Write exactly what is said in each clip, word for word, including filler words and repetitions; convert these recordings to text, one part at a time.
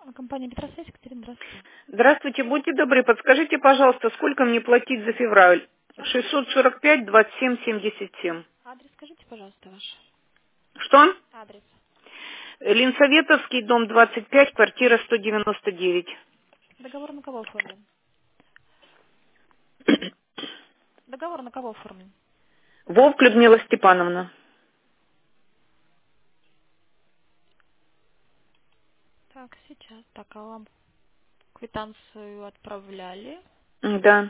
Компания Петросвязь, Екатерина, здравствуйте. Здравствуйте, будьте добры, подскажите, пожалуйста, сколько мне платить за февраль? Сейчас. шестьсот сорок пять двадцать семь семьдесят семь. Адрес скажите, пожалуйста, ваш. Что? Адрес. Ленсоветовский, дом двадцать пять, квартира сто девяносто девять. Договор на кого оформлен? Договор на кого оформлен? Вовк Людмила Степановна. Так, сейчас. Так, а вам квитанцию отправляли? Да.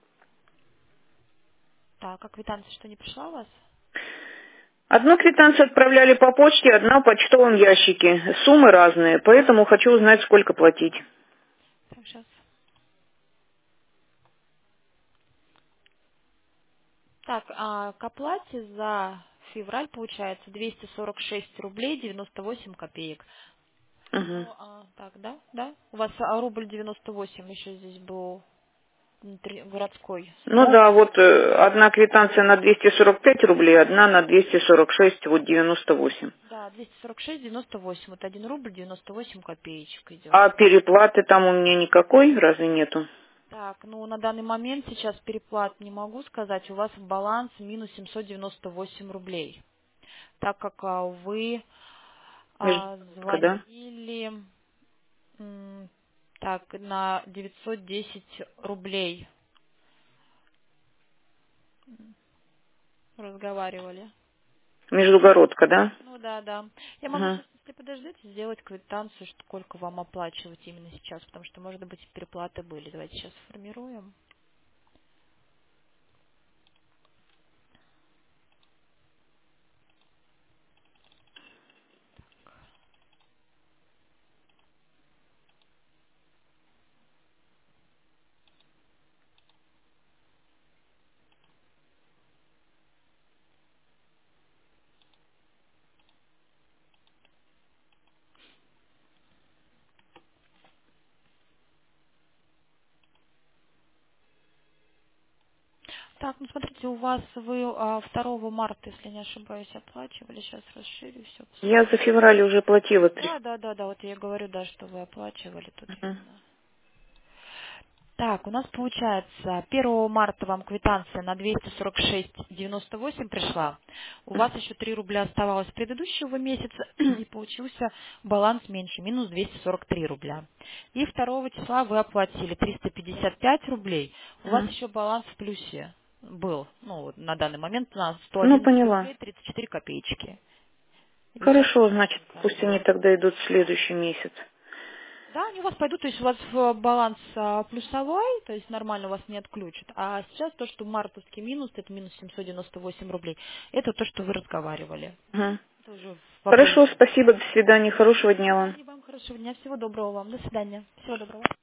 Так, а квитанция что, не пришла у вас? Одну квитанцию отправляли по почте, одна в почтовом ящике. Суммы разные, поэтому хочу узнать, сколько платить. Так, сейчас. Так, а к оплате за февраль получается двести сорок шесть рублей девяносто восемь копеек. Мгм. Ну, а, так, да, да. У вас а, рубль девяносто восемь еще здесь был внутри- городской Ну стоит. да, вот э, одна квитанция на двести сорок пять рублей, одна на двести сорок шесть, вот девяносто восемь. Да, двести сорок шесть девяносто восемь. Вот один рубль девяносто восемь копеечек идет. А переплаты там у меня никакой, разве нету? Так, ну на данный момент сейчас переплат не могу сказать. У вас баланс минус семьсот девяносто восемь рублей. Так как а, вы а, Международка, да? звонили м, так на девятьсот десять рублей разговаривали. Междугородка, да? Ну да, да. Я могу Угу. сейчас, если подождете, сделать квитанцию, что сколько вам оплачивать именно сейчас, потому что, может быть, переплаты были. Давайте сейчас формируем. Так, ну смотрите, у вас вы а, второго марта, если не ошибаюсь, оплачивали. Сейчас расширю все, Я за посмотрю. февраль уже платила три. Да, да, да, да, вот я и говорю, да, что вы оплачивали тут Угу. видно. Так, у нас получается, первого марта вам квитанция на двести сорок шесть девяносто восемь пришла. У вас еще три рубля оставалось с предыдущего месяца, и получился баланс меньше, минус двести сорок три рубля. И второго числа вы оплатили триста пятьдесят пять рублей. У вас Угу. еще баланс в плюсе был, ну, вот на данный момент на сто Ну, одиннадцать поняла. рублей тридцать четыре копеечки. Видите, Хорошо, какая значит, разница? пусть они тогда идут в следующий месяц. Да, они у вас пойдут, то есть у вас э, баланс а, плюсовой, то есть нормально вас не отключат. А сейчас то, что мартовский минус, это минус семьсот девяносто восемь рублей, это то, что вы разговаривали. Угу. Это уже в апреле Хорошо, месяце. спасибо, до свидания, хорошего дня Да, вам. и вам хорошего дня, всего доброго вам, до свидания, всего доброго.